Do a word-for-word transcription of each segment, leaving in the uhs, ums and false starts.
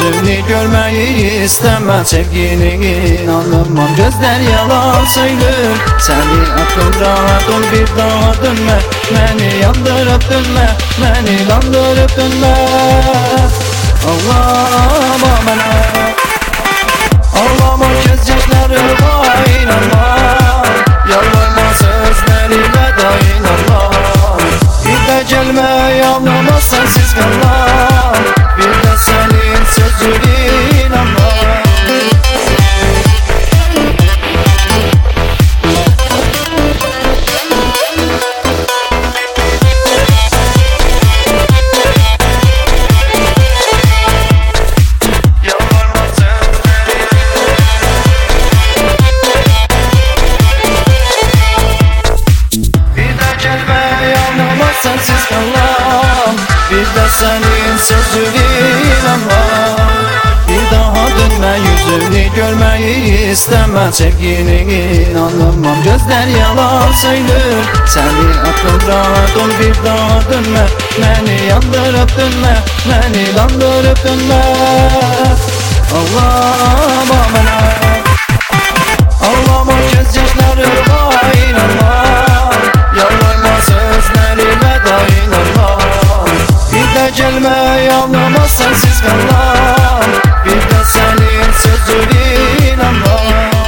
yüzünü görmeyi istemem. Sevgini inanamam, gözler yalan söylür. Seni aklım rahat ol, bir daha dönme. Beni yandırıp dönme, beni landırıp dönme. Ağlama bana, ağlama gözyaşlarıma inanma. Yalvarma sözlerime de inanma. Bir de gelme yanıma sensiz kalma. Bir de senin sözüne inanma. Sensiz kalam, bir de senin sözüne inanma. Bir daha dönme, yüzünü görmeyi istemem. Sevgini inanamam, gözler yalan söylür. Seni aklım rahat ol, bir daha dönme. Beni yandırıp dönme, beni landırıp dönme. Ağlama bana, ağlama gözyaşlarıma inanma. Yalvarma sözlerime de inanma. Bir de gelme yanıma sensiz kalma. Bir de senin sözüne inanma.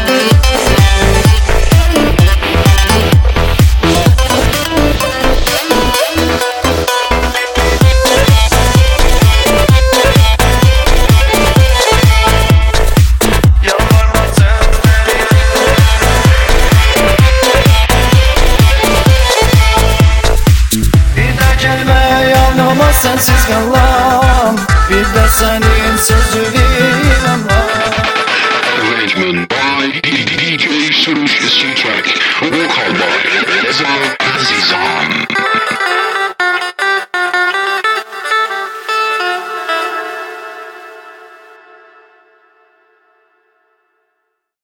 Sensiz kalam, bir de senin sözüne inanma. Arrangement by D J Surush Track. Walk on by Reza Azizan.